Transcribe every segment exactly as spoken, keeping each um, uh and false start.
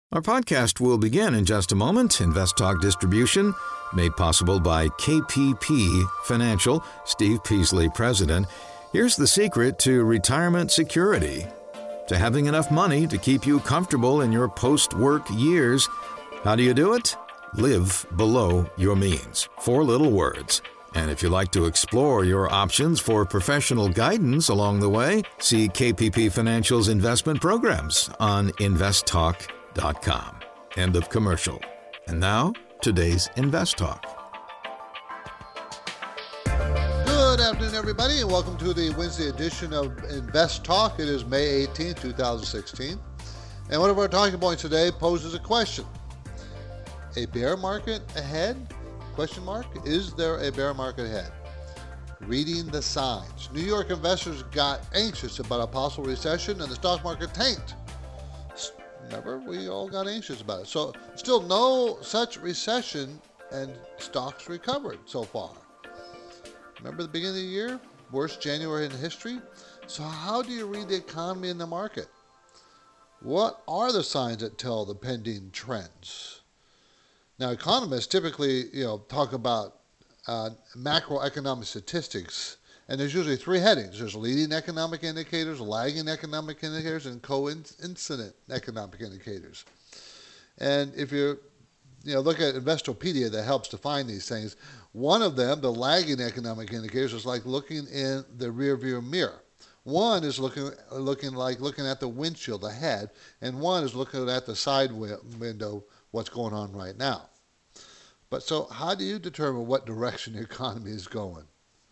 Our podcast will begin in just a moment. Invest Talk distribution made possible by K P P Financial. Steve Peasley, president. Here's the secret to retirement security, to having enough money to keep you comfortable in your post-work years. How do you do it? Live below your means. Four little words. And if you'd like to explore your options for professional guidance along the way, see K P P Financial's investment programs on invest talk dot com. End of commercial. And now, today's Invest Talk. Good afternoon, everybody, and welcome to the Wednesday edition of Invest Talk. It is May eighteenth, twenty sixteen. And one of our talking points today poses a question. A bear market ahead? Question mark. Is there a bear market ahead? Reading the signs. New York investors got anxious about a possible recession and the stock market tanked. Remember, we all got anxious about it. So still no such recession and stocks recovered so far. Remember the beginning of the year? Worst January in history? So how do you read the economy and the market? What are the signs that tell the pending trends? Now, economists typically, you know, talk about uh, macroeconomic statistics, and there's usually three headings. There's leading economic indicators, lagging economic indicators, and coincident economic indicators. And if you, you know, look at Investopedia, that helps define these things. One of them, the lagging economic indicators, is like looking in the rearview mirror. One is looking looking like looking at the windshield ahead, and one is looking at the side window, what's going on right now. But so how do you determine what direction the economy is going?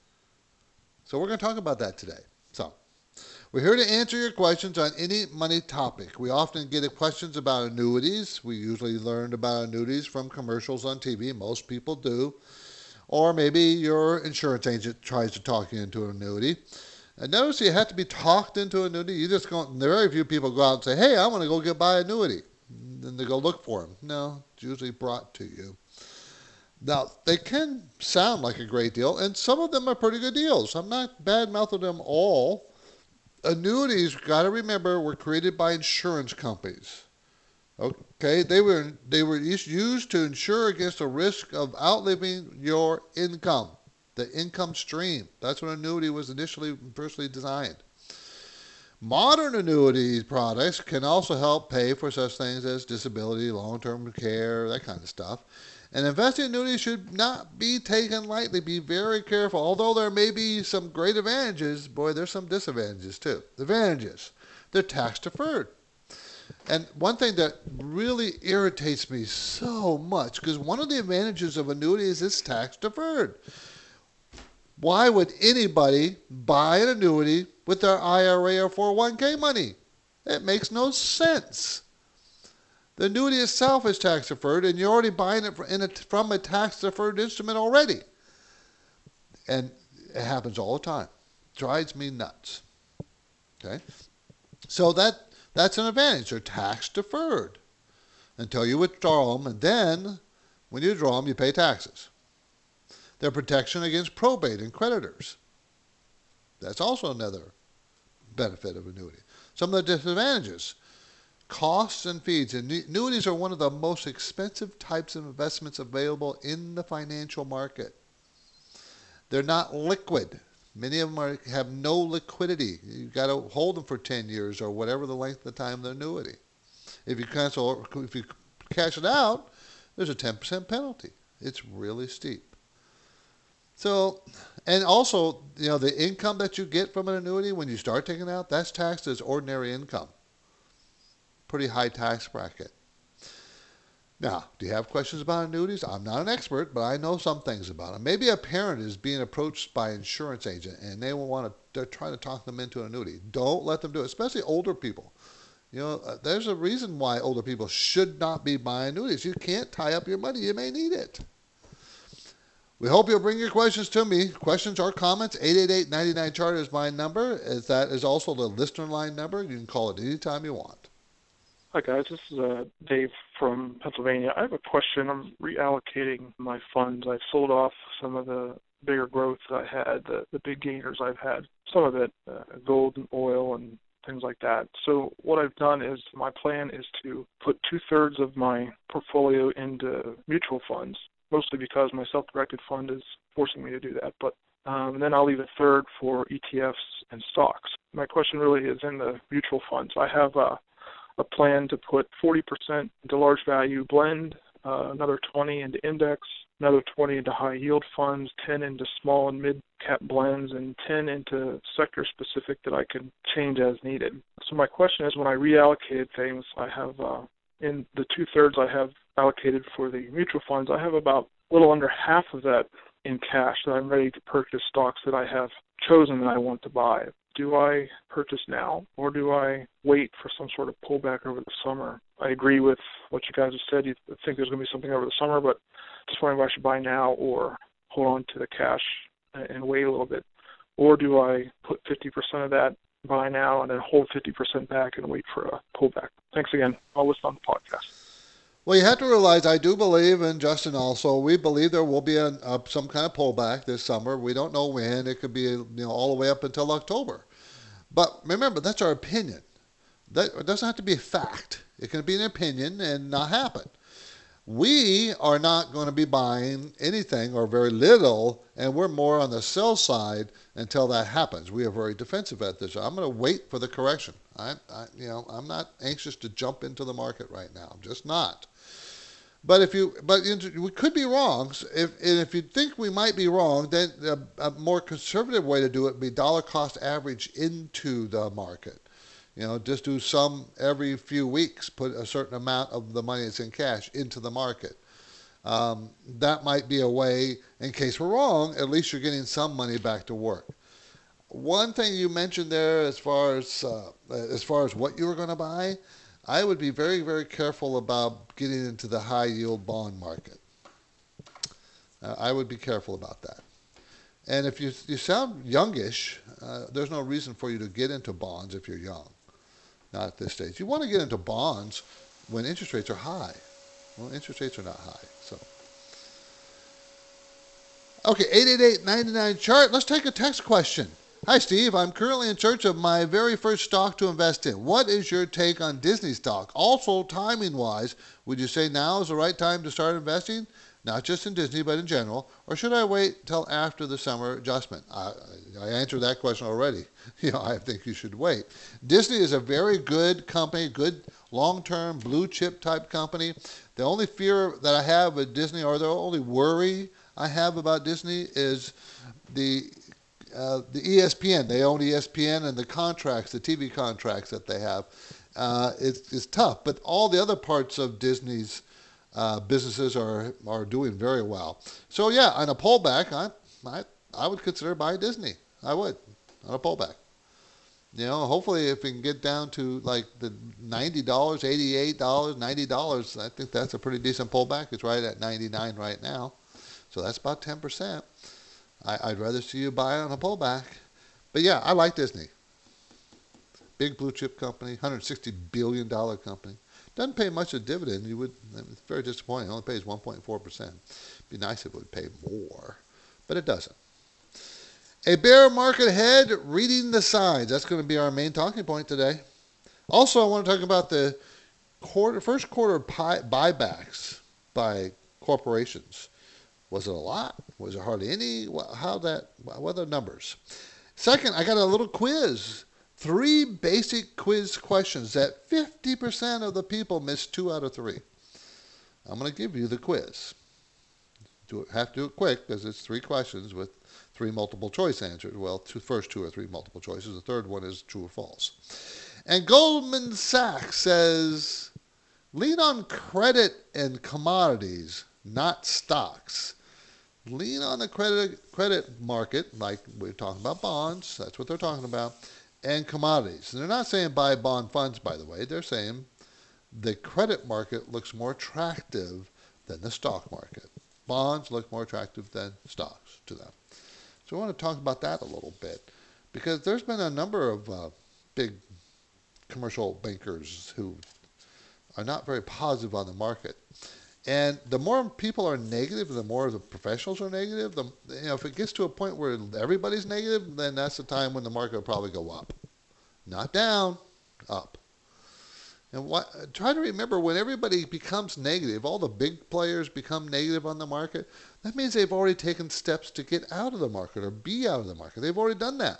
So we're going to talk about that today. So we're here to answer your questions on any money topic. We often get questions about annuities. We usually learned about annuities from commercials on T V. Most people do. Or maybe your insurance agent tries to talk you into an annuity. And notice you have to be talked into an annuity. You just go, very few people go out and say, hey, I want to go get buy an annuity. Then they go look for them. No, it's usually brought to you. Now, they can sound like a great deal, and some of them are pretty good deals. I'm not bad-mouthing them all. Annuities, got to remember, were created by insurance companies. Okay, they were they were used to insure against the risk of outliving your income, the income stream. That's when annuity was initially firstly designed. Modern annuity products can also help pay for such things as disability, long-term care, that kind of stuff. And investing in annuities should not be taken lightly. Be very careful. Although there may be some great advantages, boy, there's some disadvantages too. The advantages, they're tax deferred. And one thing that really irritates me so much, because one of the advantages of annuities is tax deferred. Why would anybody buy an annuity with their I R A or four oh one k money? It makes no sense. The annuity itself is tax deferred, and you're already buying it in a, from a tax deferred instrument already. And it happens all the time. Drives me nuts. Okay? So that that's an advantage. They're tax deferred until you withdraw them, and then when you draw them, you pay taxes. They're protection against probate and creditors. That's also another benefit of annuity. Some of the disadvantages. Costs and fees. Annuities are one of the most expensive types of investments available in the financial market. They're not liquid. Many of them are, have no liquidity. You've got to hold them for ten years or whatever the length of time of the annuity. If you cancel, if you cash it out, there's a ten percent penalty. It's really steep. So, and also, you know, the income that you get from an annuity when you start taking it out, that's taxed as ordinary income. Pretty high tax bracket. Now, do you have questions about annuities? I'm not an expert, but I know some things about them. Maybe a parent is being approached by an insurance agent and they will want to, they're trying to talk them into an annuity. Don't let them do it, especially older people. You know, uh, there's a reason why older people should not be buying annuities. You can't tie up your money. You may need it. We hope you'll bring your questions to me. Questions or comments, eight eight eight, nine nine, C H A R T is my number. That is also the listener line number. You can call it anytime you want. Hi, guys. This is uh, Dave from Pennsylvania. I have a question. I'm reallocating my funds. I've sold off some of the bigger growth I had, the, the big gainers I've had. Some of it, uh, gold and oil and things like that. So what I've done is my plan is to put two-thirds of my portfolio into mutual funds, mostly because my self-directed fund is forcing me to do that. But um, and then I'll leave a third for E T Fs and stocks. My question really is in the mutual funds. I have a, a plan to put forty percent into large value blend, uh, another twenty into index, another twenty into high yield funds, ten into small and mid cap blends, and ten into sector specific that I can change as needed. So my question is, when I reallocated things, I have uh, in the two thirds I have allocated for the mutual funds, I have about a little under half of that in cash that I'm ready to purchase stocks that I have chosen that I want to buy. Do I purchase now, or do I wait for some sort of pullback over the summer? I agree with what you guys have said. You think there's going to be something over the summer, but just wondering if I should buy now or hold on to the cash and wait a little bit. Or do I put fifty percent of that, buy now, and then hold fifty percent back and wait for a pullback? Thanks again. I'll listen on the podcast. Well, you have to realize, I do believe, and Justin also, we believe there will be a, a, some kind of pullback this summer. We don't know when. It could be you know all the way up until October. But remember, that's our opinion. That it doesn't have to be a fact. It can be an opinion and not happen. We are not going to be buying anything or very little, and we're more on the sell side until that happens. We are very defensive at this. I'm going to wait for the correction. I, I, you know, I'm not anxious to jump into the market right now. I'm just not. But if you, but we could be wrong. If and if you think we might be wrong, then a, a more conservative way to do it would be dollar cost average into the market. You know, just do some every few weeks, put a certain amount of the money that's in cash into the market. Um, that might be a way, in case we're wrong, at least you're getting some money back to work. One thing you mentioned there, as far as uh, as far as what you were going to buy, I would be very, very careful about getting into the high yield bond market. Uh, I would be careful about that. And if you you sound youngish, uh, there's no reason for you to get into bonds if you're young. Not at this stage. You want to get into bonds when interest rates are high. Well, interest rates are not high. So, okay, eight eight eight, nine nine, chart. Let's take a text question. Hi, Steve. I'm currently in search of my very first stock to invest in. What is your take on Disney stock? Also, timing-wise, would you say now is the right time to start investing? Not just in Disney, but in general. Or should I wait till after the summer adjustment? I, I answered that question already. You know, I think you should wait. Disney is a very good company, good long-term blue chip type company. The only fear that I have with Disney, or the only worry I have about Disney, is the uh, the E S P N. They own E S P N, and the contracts, the T V contracts that they have, uh, it's, it's tough. But all the other parts of Disney's Uh, businesses are are doing very well. So yeah, on a pullback, I I I would consider buying Disney. I would on a pullback. You know, hopefully if we can get down to like the ninety dollars, eighty-eight dollars, ninety dollars, I think that's a pretty decent pullback. It's right at ninety-nine right now, so that's about ten percent. I, I'd rather see you buy on a pullback. But yeah, I like Disney. Big blue chip company, one hundred sixty billion dollars company. Doesn't pay much of dividend. You would. It's very disappointing. It only pays one point four percent. It'd be nice if it would pay more, but it doesn't. A bear market ahead, reading the signs. That's going to be our main talking point today. Also, I want to talk about the quarter, first quarter buy, buybacks by corporations. Was it a lot? Was it hardly any? How that? What are the numbers? Second, I got a little quiz. Three basic quiz questions that fifty percent of the people missed two out of three. I'm going to give you the quiz. Do it, have to do it quick because it's three questions with three multiple choice answers. Well, two, first two are three multiple choices. The third one is true or false. And Goldman Sachs says, lean on credit and commodities, not stocks. Lean on the credit credit market, like we're talking about bonds. That's what they're talking about. And commodities. And they're not saying buy bond funds, by the way. They're saying the credit market looks more attractive than the stock market. Bonds look more attractive than stocks to them. So I want to talk about that a little bit because there's been a number of uh, big commercial bankers who are not very positive on the market. And the more people are negative, the more the professionals are negative. The, you know, if it gets to a point where everybody's negative, then that's the time when the market will probably go up. not down, up. And what, try to remember, when everybody becomes negative, all the big players become negative on the market, that means they've already taken steps to get out of the market or be out of the market. They've already done that.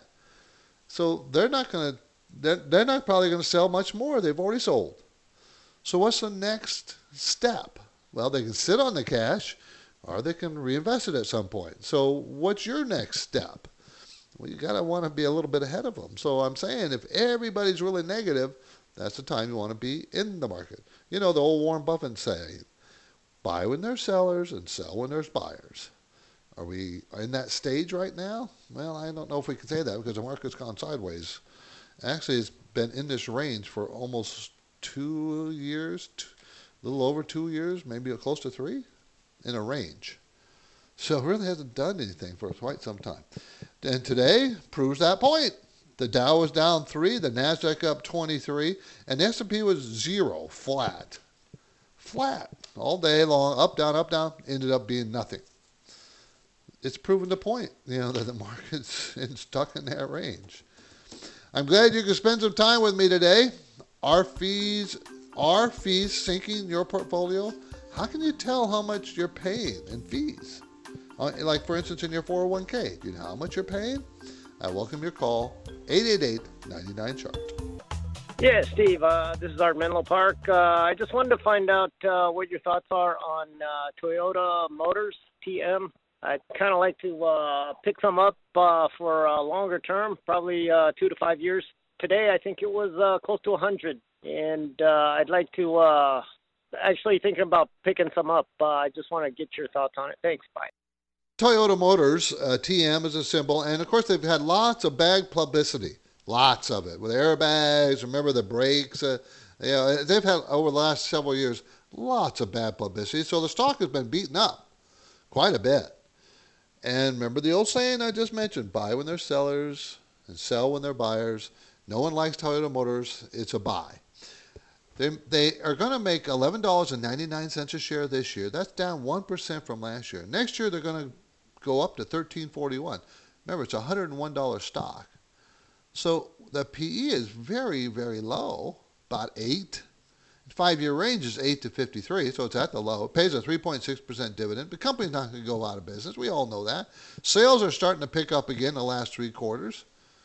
So they're not going to, they're, they're not probably going to sell much more. They've already sold. So what's the next step? Well, they can sit on the cash or they can reinvest it at some point. So what's your next step? Well, you got to want to be a little bit ahead of them. So I'm saying if everybody's really negative, that's the time you want to be in the market. You know the old Warren Buffett saying, buy when there's sellers and sell when there's buyers. Are we in that stage right now? Well, I don't know if we can say that because the market's gone sideways. Actually, it's been in this range for almost two years, two, a little over two years, maybe close to three, in a range. So it really hasn't done anything for quite some time. And today proves that point. The Dow was down three, the NASDAQ up twenty-three, and the S and P was zero, flat. Flat. All day long, up, down, up, down, ended up being nothing. It's proven the point, you know, that the market's stuck in that range. I'm glad you could spend some time with me today. Are fees, are fees sinking your portfolio? How can you tell how much you're paying in fees? Uh, like, for instance, in your four oh one k, do you know how much you're paying? I welcome your call, eight eight eight, nine nine, chart. Yeah, Steve, uh, this is Art Menlo Park. Uh, I just wanted to find out uh, what your thoughts are on uh, Toyota Motors, T M. I'd kind of like to uh, pick some up uh, for a longer term, probably uh, two to five years. Today, I think it was uh, close to one hundred, and uh, I'd like to uh, actually thinking about picking some up. Uh, I just want to get your thoughts on it. Thanks. Bye. Toyota Motors, uh, T M is a symbol, and of course they've had lots of bad publicity, lots of it, with airbags, remember the brakes, uh, you know, they've had over the last several years lots of bad publicity, so the stock has been beaten up quite a bit. And remember the old saying I just mentioned, buy when they're sellers and sell when they're buyers. No one likes Toyota Motors, it's a buy. They, they are going to make eleven dollars and ninety-nine cents a share this year. That's down one percent from last year. Next year, they're going to go up to thirteen forty-one. Remember, it's a one hundred one dollar stock. So the P E is very, very low, about eight. Five-year range is eight to fifty-three, so it's at the low. It pays a three point six percent dividend. The company's not going to go out of business. We all know that. Sales are starting to pick up again the last three quarters.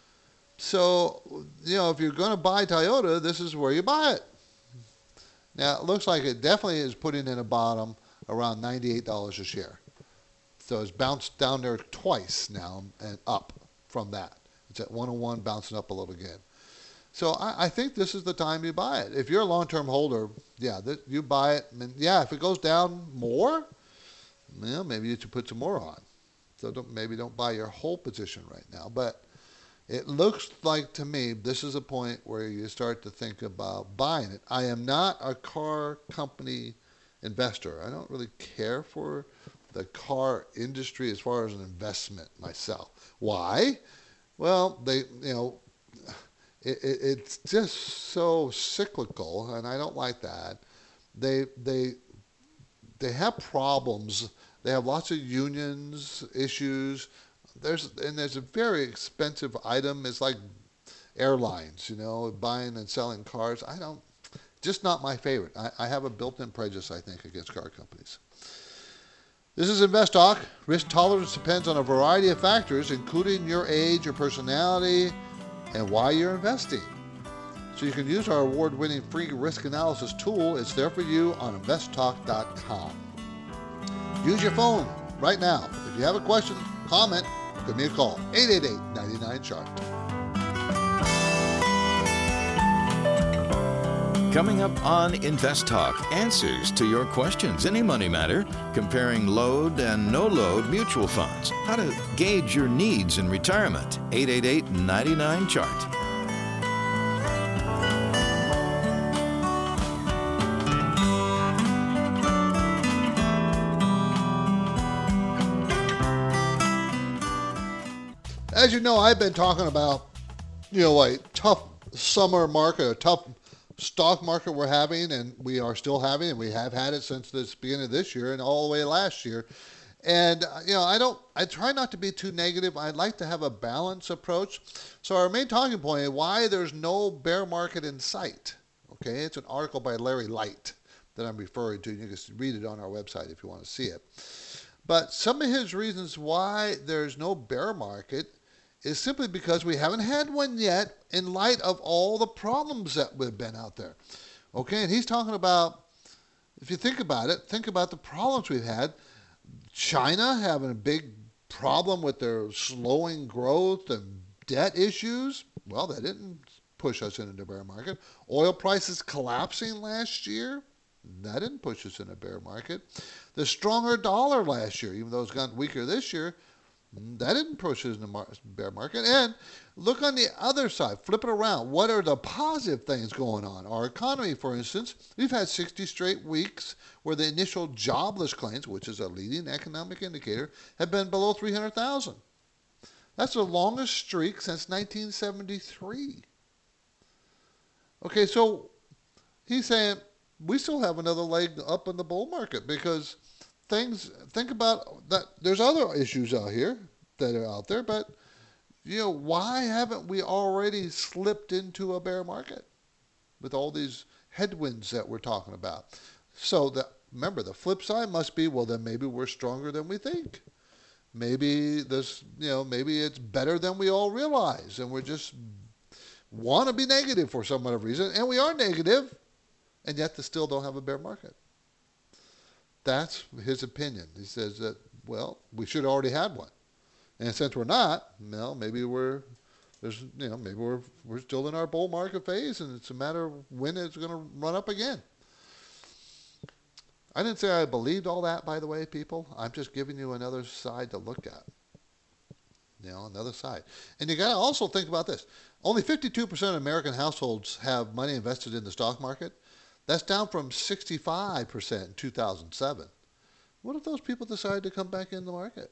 So, you know, if you're going to buy Toyota, this is where you buy it. Now, it looks like it definitely is putting in a bottom around ninety-eight dollars a share. So it's bounced down there twice now and up from that. It's at one oh one, bouncing up a little again. So I, I think this is the time you buy it. If you're a long-term holder, yeah, th- you buy it. And yeah, if it goes down more, well, maybe you should put some more on. So don't, maybe don't buy your whole position right now. But it looks like to me this is a point where you start to think about buying it. I am not a car company investor. I don't really care for the car industry as far as an investment myself. Why? Well, they, you know, it, it, it's just so cyclical, and I don't like that. They they they have problems. They have lots of unions issues. There's and there's a very expensive item. It's like airlines, you know, buying and selling cars. I don't, just not my favorite. I, I have a built-in prejudice, I think, against car companies. This is Invest Talk. Risk tolerance depends on a variety of factors, including your age, your personality, and why you're investing. So you can use our award-winning free risk analysis tool. It's there for you on invest talk dot com. Use your phone right now. If you have a question, comment, give me a call. eight eight eight, nine nine, chart. Coming up on Invest Talk, answers to your questions. Any money matter, comparing load and no-load mutual funds. How to gauge your needs in retirement. eight eight eight, nine nine, chart. As you know, I've been talking about, you know, a tough summer market, a tough stock market we're having, and we are still having, and we have had it since the beginning of this year and all the way last year. And, uh, you know, I don't, I try not to be too negative. I like to have a balanced approach. So our main talking point is why there's no bear market in sight. Okay, it's an article by Larry Light that I'm referring to. You can read it on our website if you want to see it. But some of his reasons why there's no bear market is simply because we haven't had one yet in light of all the problems that have been out there. Okay, and he's talking about, if you think about it, think about the problems we've had. China having a big problem with their slowing growth and debt issues. Well, that didn't push us into the bear market. Oil prices collapsing last year. That didn't push us in a bear market. The stronger dollar last year, even though it's gotten weaker this year, that didn't push us in the bear market. And look on the other side, flip it around. What are the positive things going on? Our economy, for instance, we've had sixty straight weeks where the initial jobless claims, which is a leading economic indicator, have been below three hundred thousand. That's the longest streak since nineteen seventy-three. Okay, so he's saying we still have another leg up in the bull market because things, think about that. There's other issues out here that are out there, but you know, why haven't we already slipped into a bear market with all these headwinds that we're talking about? So the, remember, the flip side must be, well, then maybe we're stronger than we think. Maybe this, you know, maybe it's better than we all realize, and we're just want to be negative for some other reason, and we are negative, and yet they still don't have a bear market. That's his opinion. He says that, well, we should have already had one. And since we're not, well, maybe we're there's you know maybe we're we're still in our bull market phase, and it's a matter of when it's going to run up again. I didn't say I believed all that, by the way, people. I'm just giving you another side to look at. You know, another side. And you got to also think about this. Only fifty-two percent of American households have money invested in the stock market. That's down from sixty-five percent in two thousand seven. What if those people decide to come back in the market?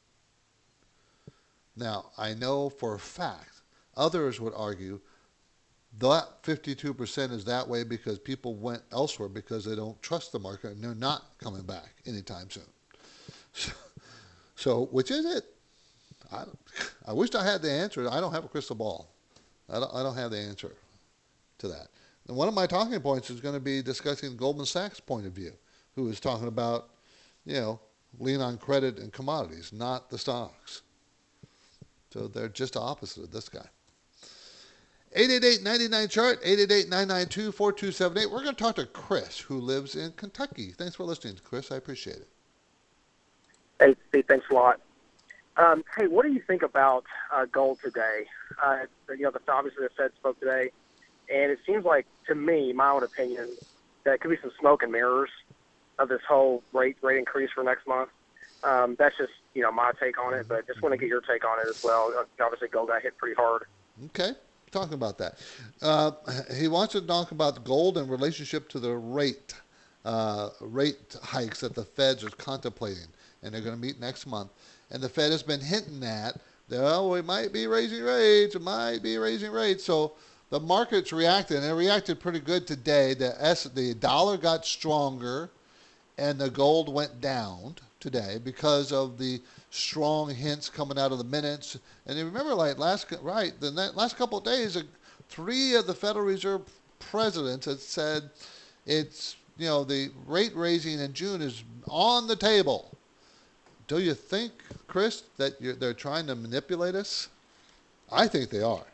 Now, I know for a fact, others would argue that fifty-two percent is that way because people went elsewhere because they don't trust the market and they're not coming back anytime soon. So, so which is it? I, I wish I had the answer. I don't have a crystal ball. I don't, I don't have the answer to that. And one of my talking points is going to be discussing Goldman Sachs' point of view, who is talking about, you know, lean on credit and commodities, not the stocks. So they're just opposite of this guy. eight eight eight, nine nine, chart, eight eight eight, nine nine two, four two seven eight. We're going to talk to Chris, who lives in Kentucky. Thanks for listening, Chris. I appreciate it. Hey, Steve, thanks a lot. Um, hey, what do you think about uh, gold today? Uh, you know, the, obviously the Fed spoke today, and it seems like, to me, my own opinion, that it could be some smoke and mirrors of this whole rate rate increase for next month. Um, that's just, you know, my take on it, but just want to get your take on it as well. Obviously, gold got hit pretty hard. Okay, talking about that. Uh, he wants to talk about gold in relationship to the rate uh, rate hikes that the Feds are contemplating, and they're going to meet next month. And the Fed has been hinting at, well, we might be raising rates, it might be raising rates. So the market's reacted, and it reacted pretty good today. The, S, the dollar got stronger, and the gold went down today because of the strong hints coming out of the minutes. And you remember, like last right, the last couple of days, three of the Federal Reserve presidents had said it's, you know, the rate raising in June is on the table. Do you think, Chris, that you're, they're trying to manipulate us? I think they are.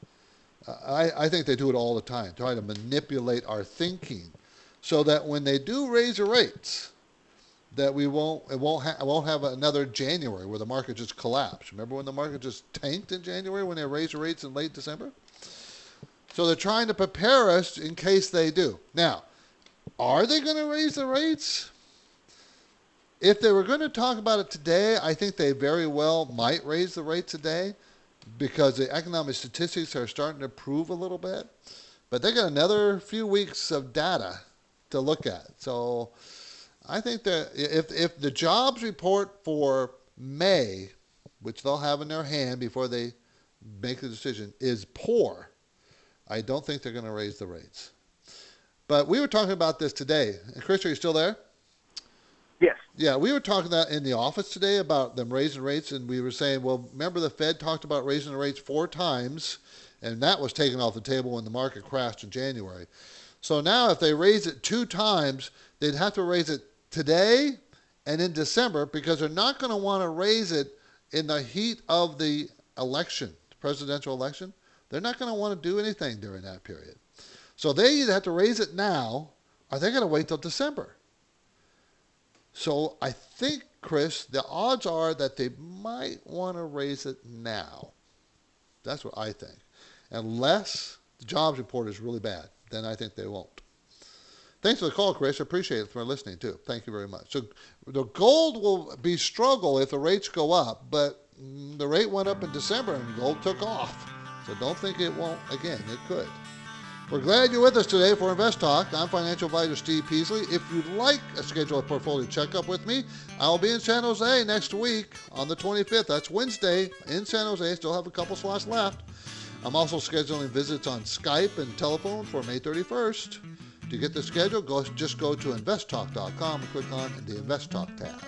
I, I think they do it all the time, trying to manipulate our thinking, so that when they do raise the rates, that we won't it won't ha- won't have another January where the market just collapsed. Remember when the market just tanked in January when they raised the rates in late December? So they're trying to prepare us in case they do. Now, are they going to raise the rates? If they were going to talk about it today, I think they very well might raise the rate today because the economic statistics are starting to improve a little bit. But they got another few weeks of data to look at. So I think that if if the jobs report for May, which they'll have in their hand before they make the decision, is poor, I don't think they're going to raise the rates. But we were talking about this today. And Chris, are you still there? Yes. Yeah, we were talking that in the office today about them raising rates, and we were saying, well, remember the Fed talked about raising the rates four times, and that was taken off the table when the market crashed in January. So now if they raise it two times, they'd have to raise it today and in December, because they're not going to want to raise it in the heat of the election, the presidential election. They're not going to want to do anything during that period. So they either have to raise it now, or they're going to wait till December. So I think, Chris, the odds are that they might want to raise it now. That's what I think. Unless the jobs report is really bad, then I think they won't. Thanks for the call, Chris. I appreciate it for listening, too. Thank you very much. So the gold will be struggle if the rates go up, but the rate went up in December and gold took off. So don't think it won't again. It could. We're glad you're with us today for Invest Talk. I'm financial advisor Steve Peasley. If you'd like a scheduled portfolio checkup with me, I'll be in San Jose next week on the twenty-fifth. That's Wednesday in San Jose. Still have a couple slots left. I'm also scheduling visits on Skype and telephone for May thirty-first. To get the schedule, go, just go to invest talk dot com and click on the Invest Talk tab.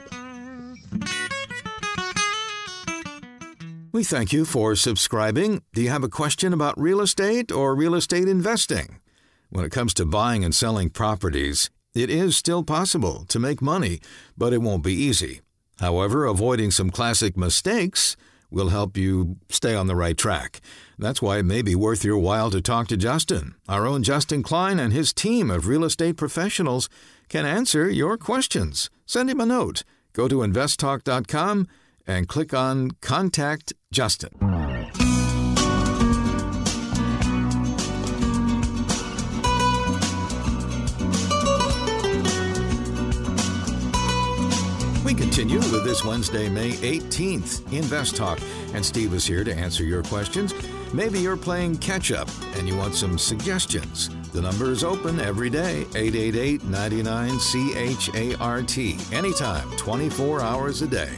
We thank you for subscribing. Do you have a question about real estate or real estate investing? When it comes to buying and selling properties, it is still possible to make money, but it won't be easy. However, avoiding some classic mistakes will help you stay on the right track. That's why it may be worth your while to talk to Justin. Our own Justin Klein and his team of real estate professionals can answer your questions. Send him a note. Go to invest talk dot com and click on Contact Justin. We continue with this Wednesday, May eighteenth, Invest Talk, and Steve is here to answer your questions. Maybe you're playing catch-up and you want some suggestions. The number is open every day, eight eight eight, nine nine, C H A R T, anytime, twenty-four hours a day.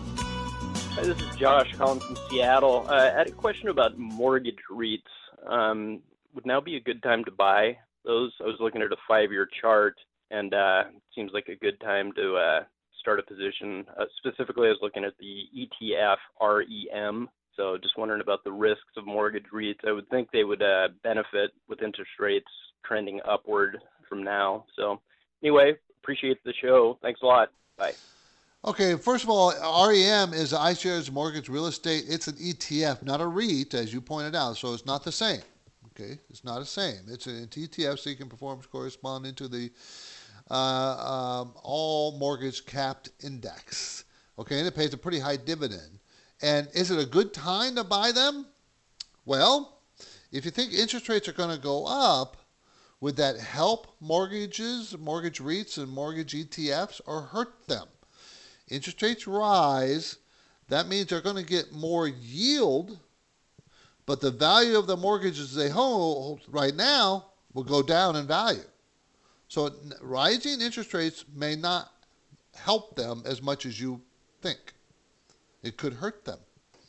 Hi, this is Josh calling from Seattle. Uh, I had a question about mortgage REITs. Um, would now be a good time to buy those? I was looking at a five-year chart, and uh, it seems like a good time to uh, start a position. Uh, specifically, I was looking at the E T F R E M. So just wondering about the risks of mortgage REITs. I would think they would uh, benefit with interest rates trending upward from now. So anyway, appreciate the show. Thanks a lot. Bye. Okay, first of all, R E M is iShares Mortgage Real Estate. It's an E T F, not a REIT, as you pointed out, so it's not the same. Okay, it's not the same. It's an E T F seeking performance corresponding to the uh, um, all mortgage capped index. Okay, and it pays a pretty high dividend. And is it a good time to buy them? Well, if you think interest rates are going to go up, would that help mortgages, mortgage REITs, and mortgage E T Fs, or hurt them? Interest rates rise, that means they're going to get more yield, but the value of the mortgages they hold right now will go down in value. So rising interest rates may not help them as much as you think. It could hurt them.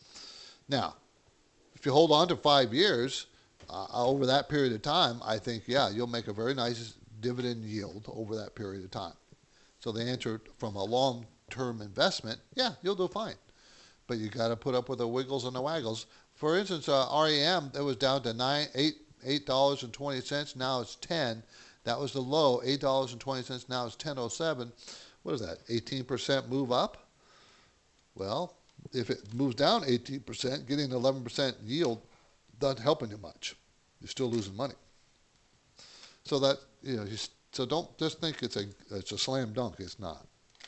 Now, if you hold on to five years, uh, over that period of time, I think, yeah, you'll make a very nice dividend yield over that period of time. So the answer from a long term investment, yeah, you'll do fine. But you got to put up with the wiggles and the waggles. For instance, uh, R E M, it was down to nine, eight, eight dollars and twenty cents. Now it's ten. That was the low, eight dollars and twenty cents. Now it's ten oh seven. What is that? eighteen percent move up? Well, if it moves down eighteen percent, getting an eleven percent yield doesn't help you much. You're still losing money. So that you know, you, so don't just think it's a it's a slam dunk. It's not.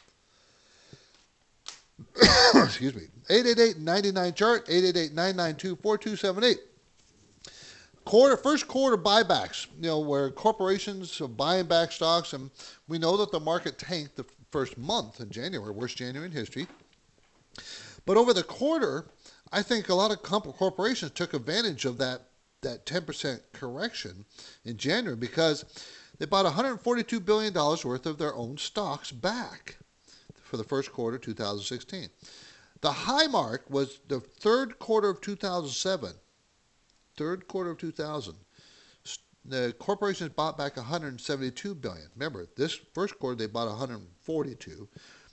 Excuse me. eight eight eight, nine nine, chart, eight eight eight, nine nine two, four two seven eight. Quarter, first quarter buybacks, you know, where corporations are buying back stocks, and we know that the market tanked the first month in January, worst January in history. But over the quarter, I think a lot of corporations took advantage of that, that ten percent correction in January because they bought one hundred forty-two billion dollars worth of their own stocks back for the first quarter two thousand sixteen. The high mark was the third quarter of two thousand seven. Third quarter of two thousand. The corporations bought back one hundred seventy-two billion dollars. Remember, this first quarter they bought one hundred forty-two.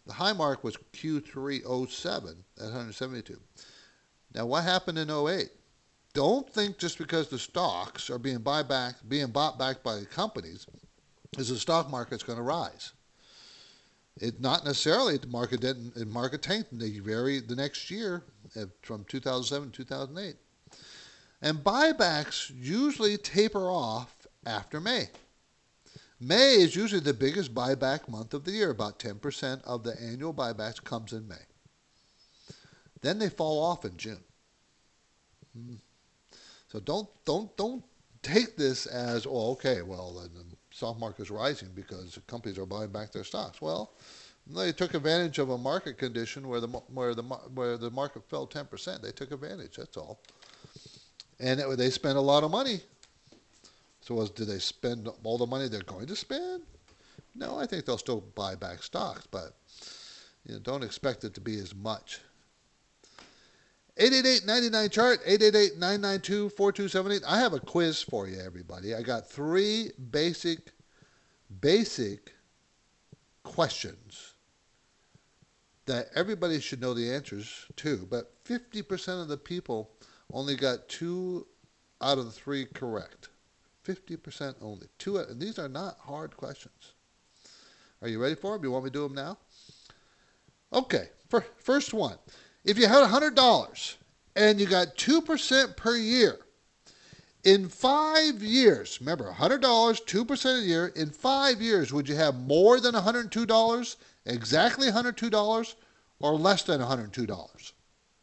The high mark was Q three oh seven at one hundred seventy-two. Now, what happened in oh eight? Don't think just because the stocks are being buy back, being bought back by the companies, is the stock market's going to rise. It not necessarily. The market didn't. The market tanked the very the next year, from two thousand seven to two thousand eight. And buybacks usually taper off after May. May is usually the biggest buyback month of the year. About ten percent of the annual buybacks comes in May. Then they fall off in June. Hmm. So don't don't don't take this as, oh, okay, well, the stock market is rising because companies are buying back their stocks. Well, they took advantage of a market condition where the where the where the market fell ten percent. They took advantage. That's all. And it, they spent a lot of money. So was, did they spend all the money they're going to spend? No, I think they'll still buy back stocks, but you know, don't expect it to be as much. eight eight eight, nine nine, C H A R T, eight eight eight, nine nine two, four two seven eight. I have a quiz for you, everybody. I got three basic, basic questions that everybody should know the answers to, but fifty percent of the people only got two out of the three correct. fifty percent only. Two, and these are not hard questions. Are you ready for them? You want me to do them now? Okay, for, first one. If you had one hundred dollars and you got two percent per year, in five years, remember one hundred dollars, two percent a year, in five years, would you have more than one hundred two dollars, exactly one hundred two dollars, or less than one hundred two dollars?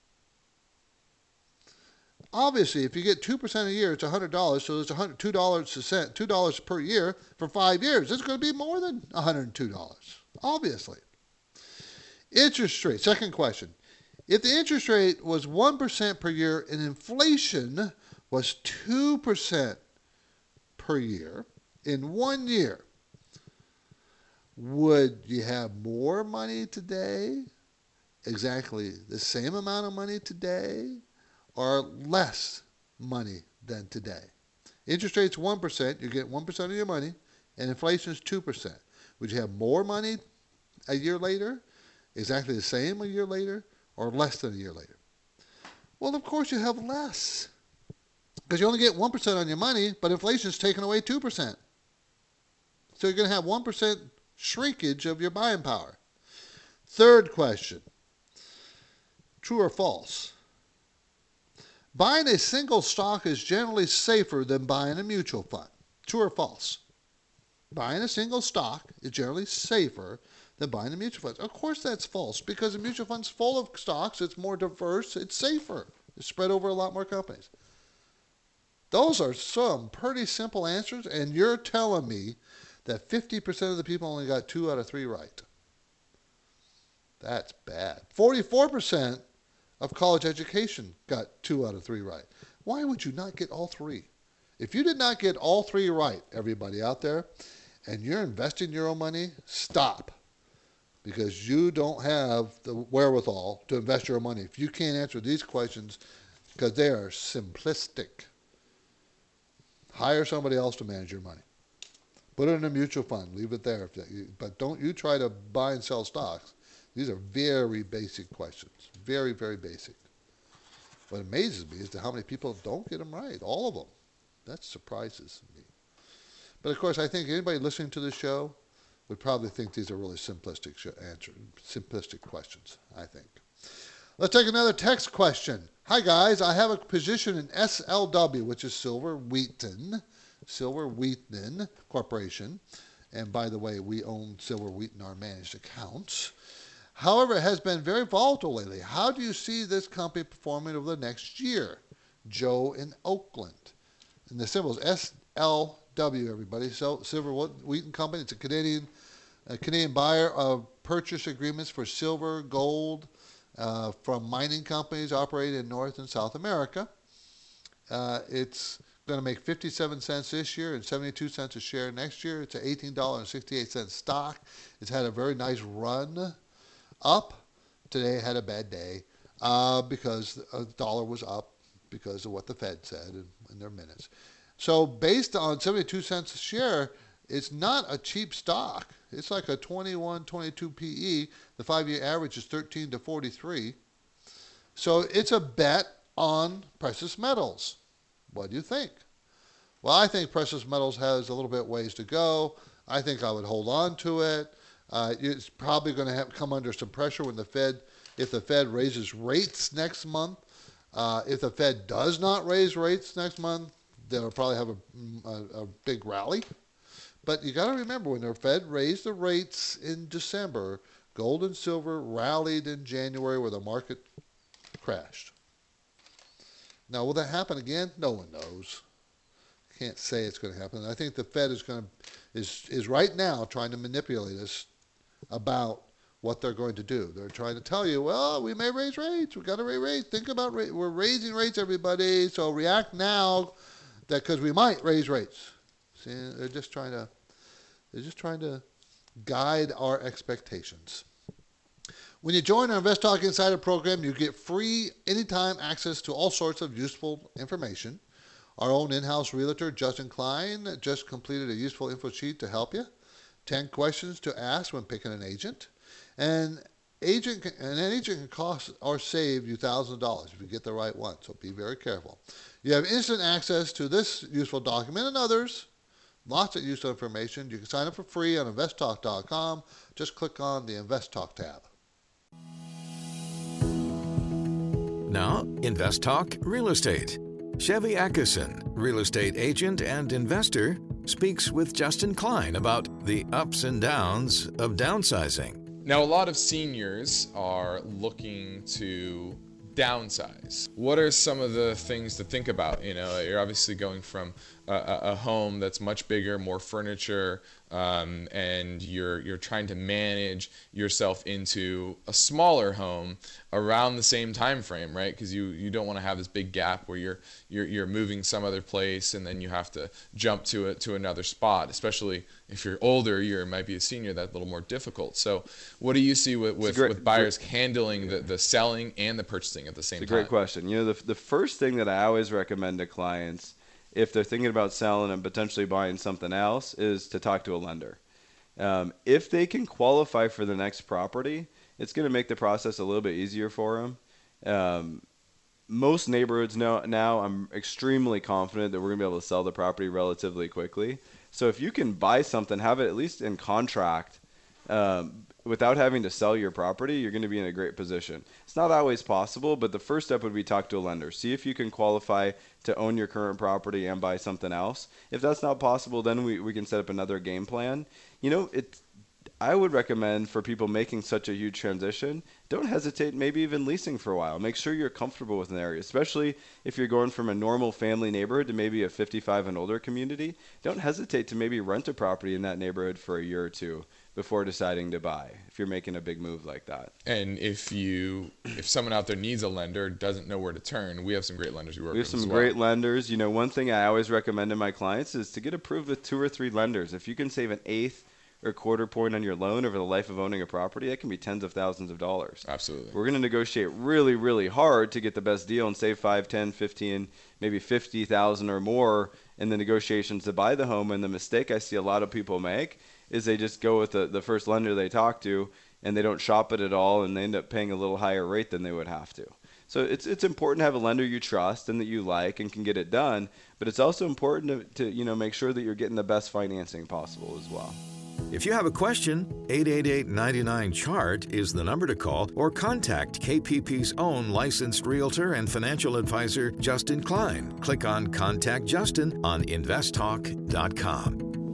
Obviously, if you get two percent a year, it's one hundred dollars, so it's one hundred two dollars a cent, two dollars per year for five years. It's going to be more than one hundred two dollars, obviously. Interest rate, second question. If the interest rate was one percent per year and inflation was two percent per year in one year, would you have more money today, exactly the same amount of money today, or less money than today? Interest rate's one percent, you get one percent of your money, and inflation is two percent. Would you have more money a year later, exactly the same a year later, or less than a year later? Well, of course you have less, because you only get one percent on your money, but inflation's taken away two percent. So you're going to have one percent shrinkage of your buying power. Third question, true or false? Buying a single stock is generally safer than buying a mutual fund. True or false? Buying a single stock is generally safer than buying a mutual fund. Of course that's false, because a mutual fund's full of stocks. It's more diverse. It's safer. It's spread over a lot more companies. Those are some pretty simple answers, and you're telling me that fifty percent of the people only got two out of three right. That's bad. forty-four percent of college education got two out of three right. Why would you not get all three? If you did not get all three right, everybody out there, and you're investing your own money, stop. Because you don't have the wherewithal to invest your own money if you can't answer these questions, because they are simplistic. Hire somebody else to manage your money. Put it in a mutual fund. Leave it there. But don't you try to buy and sell stocks. These are very basic questions. Very, very basic. What amazes me is to how many people don't get them right. All of them. That surprises me. But of course, I think anybody listening to this show would probably think these are really simplistic answers, simplistic questions, I think. Let's take another text question. Hi guys, I have a position in S L W, which is Silver Wheaton, Silver Wheaton Corporation. And by the way, we own Silver Wheaton, our managed accounts. However, it has been very volatile lately. How do you see this company performing over the next year? Joe in Oakland. And the symbol is S L W, everybody. So, Silver Wheaton Company. It's a Canadian, a Canadian buyer of purchase agreements for silver, gold, uh, from mining companies operating in North and South America. Uh, it's going to make fifty-seven cents this year and seventy-two cents a share next year. It's an eighteen dollars and sixty-eight cents stock. It's had a very nice run up. Today it had a bad day uh, because the dollar was up because of what the Fed said in, in their minutes. So based on seventy-two cents a share, it's not a cheap stock. It's like a twenty-one, twenty-two P E. The five-year average is thirteen to forty-three. So it's a bet on precious metals. What do you think? Well, I think precious metals has a little bit ways to go. I think I would hold on to it. Uh, it's probably going to have come under some pressure when the Fed, if the Fed raises rates next month. Uh, if the Fed does not raise rates next month, they'll probably have a, a, a big rally. But you got to remember, when the Fed raised the rates in December, gold and silver rallied in January where the market crashed. Now, will that happen again? No one knows. Can't say it's going to happen. I think the Fed is going to is is right now trying to manipulate us about what they're going to do. They're trying to tell you, well, we may raise rates. We've got to raise rates. Think about rates. We're raising rates, everybody. So react now, that because we might raise rates. See, they're just trying to they're just trying to guide our expectations. When you join our Invest Talk Insider program, you get free anytime access to all sorts of useful information. Our own in-house realtor, Justin Klein, just completed a useful info sheet to help you. ten questions to ask when picking an agent. And agent can, and an agent can cost or save you thousands of dollars if you get the right one, so be very careful. You have instant access to this useful document and others. Lots of useful information. You can sign up for free on invest talk dot com. Just click on the Invest Talk tab. Now, Invest Talk Real Estate. Chevy Ackerson, real estate agent and investor, speaks with Justin Klein about the ups and downs of downsizing. Now, a lot of seniors are looking to downsize. What are some of the things to think about? You know, you're obviously going from a, a home that's much bigger, more furniture, um, and you're you're trying to manage yourself into a smaller home around the same time frame, right? Because you, you don't want to have this big gap where you're you're you're moving some other place and then you have to jump to it to another spot. Especially if you're older, you might be a senior. That's a little more difficult. So, what do you see with with, great, with buyers great, handling the, the selling and the purchasing at the same time? It's a great question. You know, the the first thing that I always recommend to clients, if they're thinking about selling and potentially buying something else, is to talk to a lender. Um, if they can qualify for the next property, it's going to make the process a little bit easier for them. Um, most neighborhoods now, now, I'm extremely confident that we're going to be able to sell the property relatively quickly. So if you can buy something, have it at least in contract, um, without having to sell your property, you're going to be in a great position. It's not always possible, but the first step would be talk to a lender. See if you can qualify to own your current property and buy something else. If that's not possible, then we, we can set up another game plan. You know, it's, I would recommend for people making such a huge transition, don't hesitate maybe even leasing for a while. Make sure you're comfortable with an area, especially if you're going from a normal family neighborhood to maybe a fifty-five and older community. Don't hesitate to maybe rent a property in that neighborhood for a year or two before deciding to buy, if you're making a big move like that. And if you, if someone out there needs a lender, doesn't know where to turn, we have some great lenders we work with. We have some as well. great lenders. You know, one thing I always recommend to my clients is to get approved with two or three lenders. If you can save an eighth or quarter point on your loan over the life of owning a property, that can be tens of thousands of dollars. Absolutely. We're going to negotiate really, really hard to get the best deal and save five, ten, fifteen, maybe fifty thousand or more in the negotiations to buy the home. And the mistake I see a lot of people make is they just go with the, the first lender they talk to and they don't shop it at all, and they end up paying a little higher rate than they would have to. So it's it's important to have a lender you trust and that you like and can get it done, but it's also important to, to you know make sure that you're getting the best financing possible as well. If you have a question, eight eight eight, nine nine, C H A R T is the number to call, or contact K P P's own licensed realtor and financial advisor, Justin Klein. Click on Contact Justin on invest talk dot com.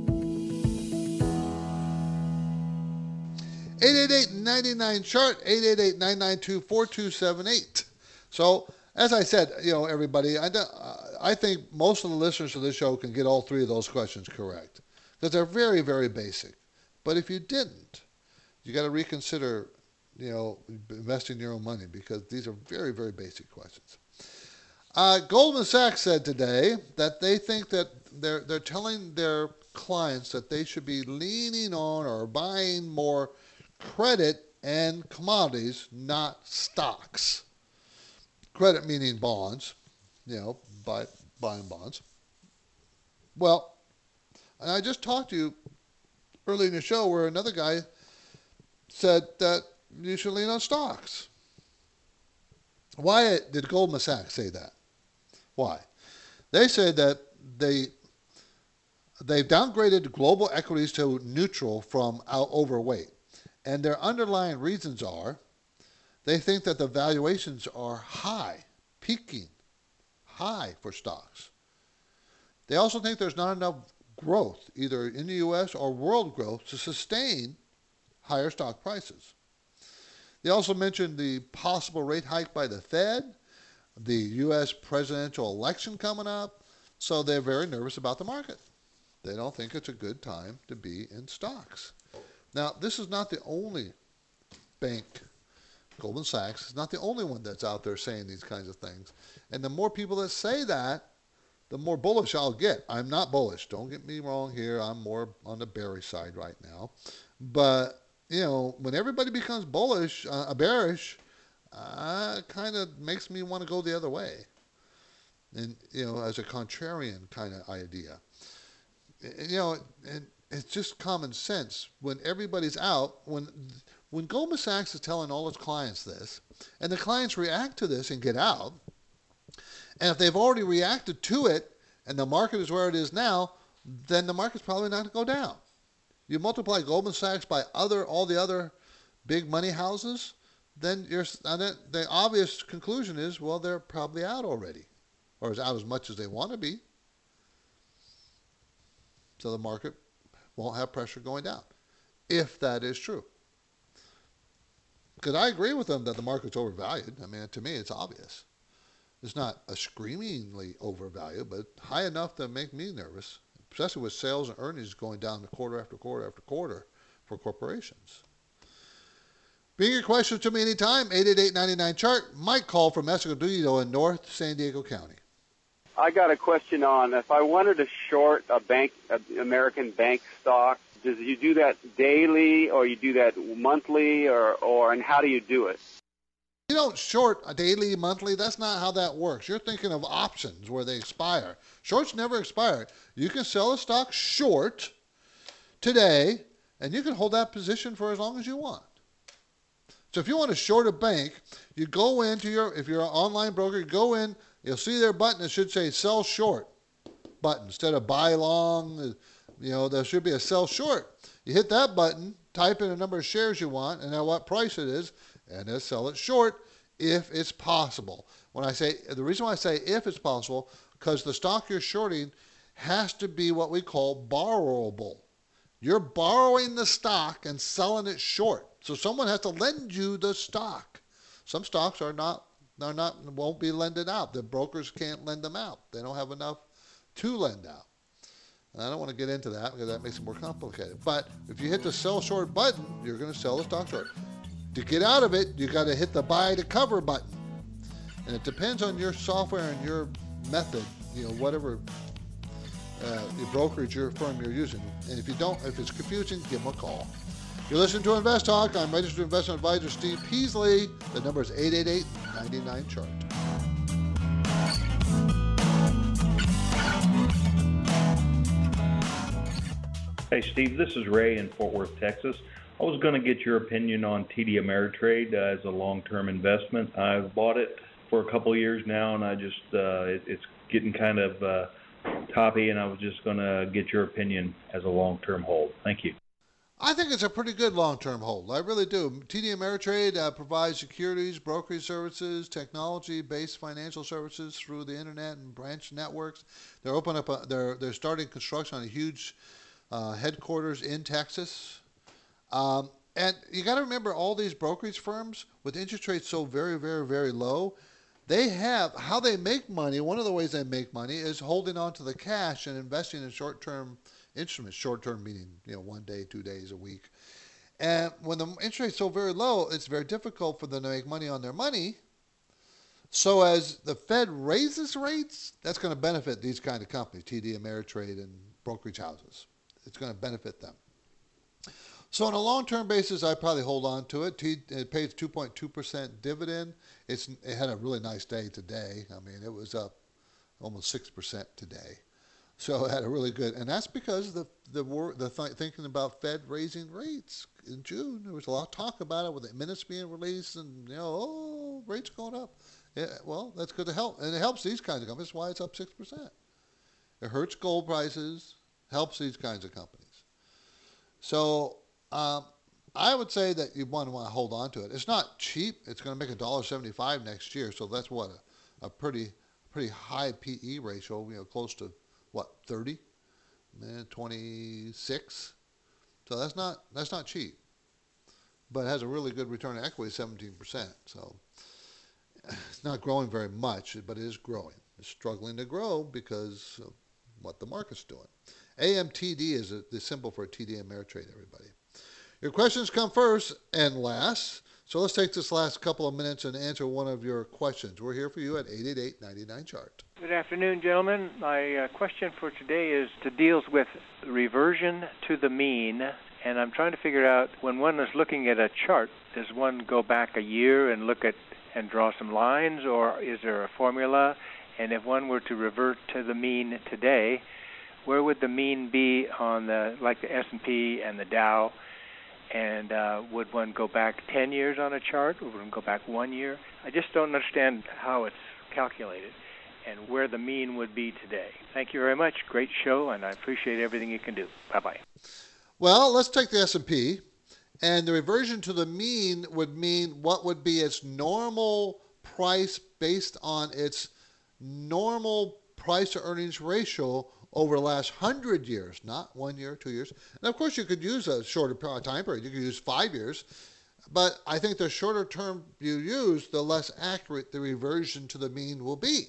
eight eight eight, nine nine, C H A R T, eight eight eight, nine nine two, four two seven eight. So, as I said, you know, everybody, I, I think most of the listeners to this show can get all three of those questions correct, because they're very, very basic. But if you didn't, you got to reconsider, you know, investing your own money, because these are very, very basic questions. Uh, Goldman Sachs said today that they think that they're they're telling their clients that they should be leaning on or buying more credit and commodities, not stocks. Credit meaning bonds, you know, buy, buying bonds. Well, and I just talked to you early in the show where another guy said that you should lean on stocks. Why did Goldman Sachs say that? Why? They said that they they've downgraded global equities to neutral from out overweight. And their underlying reasons are they think that the valuations are high, peaking high for stocks. They also think there's not enough growth, either in the U S or world growth, to sustain higher stock prices. They also mentioned the possible rate hike by the Fed, the U S presidential election coming up, so they're very nervous about the market. They don't think it's a good time to be in stocks. Now, this is not the only bank, Goldman Sachs, is not the only one that's out there saying these kinds of things. And the more people that say that, the more bullish I'll get. I'm not bullish. Don't get me wrong here. I'm more on the bearish side right now. But, you know, when everybody becomes bullish, uh, bearish, uh, kind of makes me want to go the other way. And, you know, as a contrarian kind of idea. You know, and it's just common sense. When everybody's out, when when Goldman Sachs is telling all its clients this, and the clients react to this and get out, and if they've already reacted to it, and the market is where it is now, then the market's probably not going to go down. You multiply Goldman Sachs by other all the other big money houses, then you're, and the obvious conclusion is, well, they're probably out already, or as out as much as they want to be. So the market won't have pressure going down, if that is true. Because I agree with them that the market's overvalued. I mean, to me, it's obvious. It's not a screamingly overvalued, but high enough to make me nervous, especially with sales and earnings going down quarter after quarter after quarter for corporations. Bring your questions to me anytime, eight eight eight, nine nine, C H A R T. Mike call from Escondido in North San Diego County. I got a question on if I wanted to short a bank, an American bank stock, does you do that daily or you do that monthly or, or and how do you do it? You don't short a daily, monthly. That's not how that works. You're thinking of options where they expire. Shorts never expire. You can sell a stock short today, and you can hold that position for as long as you want. So if you want to short a bank, you go into your, if you're an online broker, you go in, you'll see their button. It should say sell short button instead of buy long. You know, there should be a sell short. You hit that button, type in a number of shares you want, and at what price it is, and then sell it short if it's possible. When I say, the reason why I say if it's possible, because the stock you're shorting has to be what we call borrowable. You're borrowing the stock and selling it short. So someone has to lend you the stock. Some stocks are not, are not, won't be lended out. The brokers can't lend them out. They don't have enough to lend out. And I don't want to get into that because that makes it more complicated. But if you hit the sell short button, you're going to sell the stock short. To get out of it, you got to hit the buy to cover button. And it depends on your software and your method, you know, whatever uh, your brokerage your firm you're using. And if you don't, if it's confusing, give them a call. You're listening to Invest Talk. I'm registered investment advisor Steve Peasley. The number is eight eight eight, nine nine, C H A R T. Hey, Steve, this is Ray in Fort Worth, Texas. I was going to get your opinion on T D Ameritrade uh, as a long-term investment. I've bought it for a couple of years now, and I just uh, it, it's getting kind of uh, toppy, and I was just going to get your opinion as a long-term hold. Thank you. I think it's a pretty good long-term hold. I really do. T D Ameritrade uh, provides securities, brokerage services, technology-based financial services through the internet and branch networks. They're open up. A, they're they're starting construction on a huge uh, headquarters in Texas. Um, and you got to remember, all these brokerage firms with interest rates so very, very, very low, they have how they make money. One of the ways they make money is holding on to the cash and investing in short-term instruments. Short-term meaning, you know, one day, two days, a week. And when the interest rate's so very low, it's very difficult for them to make money on their money. So as the Fed raises rates, that's going to benefit these kind of companies, T D Ameritrade and brokerage houses. It's going to benefit them. So on a long-term basis, I probably hold on to it. T, it pays two point two percent dividend. It's, it had a really nice day today. I mean, it was up almost six percent today. So it had a really good, and that's because the the wor- the th- thinking about Fed raising rates in June. There was a lot of talk about it with the minutes being released, and you know, oh, rates going up. Yeah, well, that's good to help, and it helps these kinds of companies. That's why it's up six percent. It hurts gold prices, helps these kinds of companies. So um, I would say that you want to want to hold on to it. It's not cheap. It's going to make a dollar seventy-five next year, so that's what a, a pretty pretty high P E ratio. You know, close to what thirty, twenty-six. So that's not that's not cheap, but it has a really good return on equity, seventeen percent. So it's not growing very much, but it is growing. It's struggling to grow because of what the market's doing. A M T D is a, the symbol for T D Ameritrade, everybody. Your questions come first and last. So let's take this last couple of minutes and answer one of your questions. We're here for you at eight eight eight, nine nine, chart. Good afternoon, gentlemen. My uh, question for today is to deals with reversion to the mean, and I'm trying to figure out when one is looking at a chart, does one go back a year and look at and draw some lines, or is there a formula? And if one were to revert to the mean today, where would the mean be on the like the S and P and the Dow? And uh, would one go back ten years on a chart, or would one go back one year? I just don't understand how it's calculated and where the mean would be today. Thank you very much. Great show, and I appreciate everything you can do. Bye-bye. Well, let's take the S and P. And the reversion to the mean would mean what would be its normal price based on its normal price to earnings ratio over the last hundred years, not one year, two years. And of course, you could use a shorter time period. You could use five years. But I think the shorter term you use, the less accurate the reversion to the mean will be.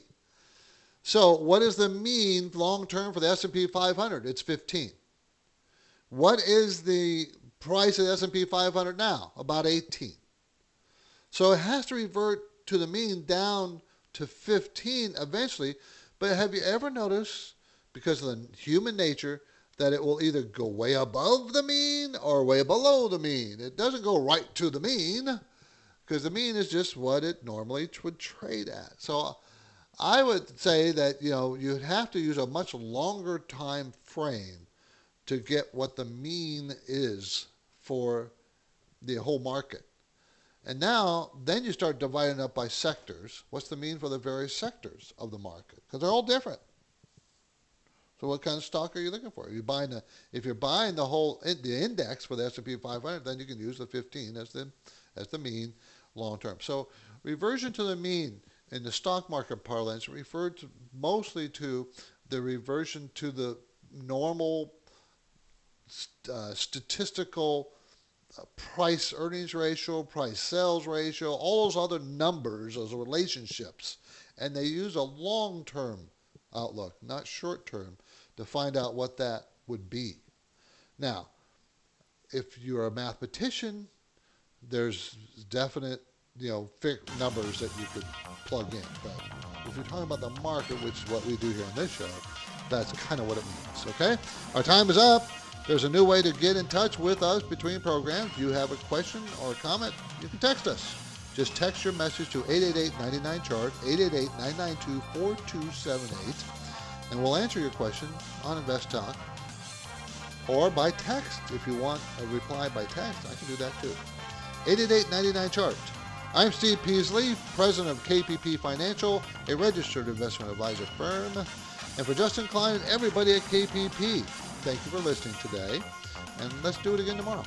So what is the mean long term for the S and P five hundred? It's fifteen. What is the price of the S and P five hundred now? About eighteen. So it has to revert to the mean down to fifteen eventually. But have you ever noticed, because of the human nature, that it will either go way above the mean or way below the mean? It doesn't go right to the mean, because the mean is just what it normally would trade at. So I would say that, you know, you'd have to use a much longer time frame to get what the mean is for the whole market. And now, then you start dividing up by sectors. What's the mean for the various sectors of the market? Because they're all different. So what kind of stock are you looking for? If you're buying the, if you're buying the whole the index for the S and P five hundred, then you can use the fifteen as the as the mean long term. So reversion to the mean in the stock market parlance referred to mostly to the reversion to the normal uh, statistical uh, price earnings ratio, price sales ratio, all those other numbers, those relationships, and they use a long term outlook, not short term, to find out what that would be. Now, if you're a mathematician, there's definite, you know, fixed numbers that you could plug in. But if you're talking about the market, which is what we do here on this show, that's kind of what it means, okay? Our time is up. There's a new way to get in touch with us between programs. If you have a question or a comment, you can text us. Just text your message to eight eight eight, nine nine, chart, eight eight eight, nine nine two, four two seven eight, and we'll answer your question on Invest Talk, or by text. If you want a reply by text, I can do that too. eight eight eight, nine nine, chart. I'm Steve Peasley, president of K P P Financial, a registered investment advisor firm. And for Justin Klein and everybody at K P P, thank you for listening today, and let's do it again tomorrow.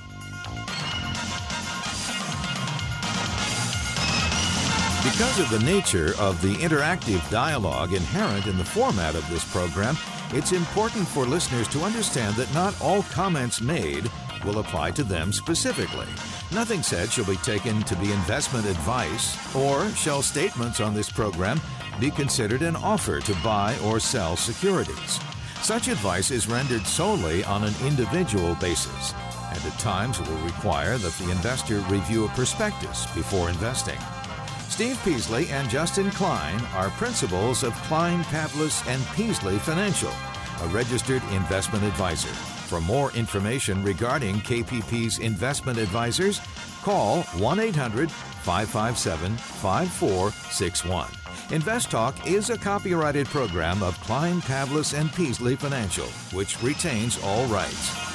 Because of the nature of the interactive dialogue inherent in the format of this program, it's important for listeners to understand that not all comments made will apply to them specifically. Nothing said shall be taken to be investment advice, or shall statements on this program be considered an offer to buy or sell securities. Such advice is rendered solely on an individual basis, and at times will require that the investor review a prospectus before investing. Steve Peasley and Justin Klein are principals of Klein, Pavlis and Peasley Financial, a registered investment advisor. For more information regarding K P P's investment advisors, call one eight hundred, five five seven, five four six one. Invest Talk is a copyrighted program of Klein, Pavlis, and Peasley Financial, which retains all rights.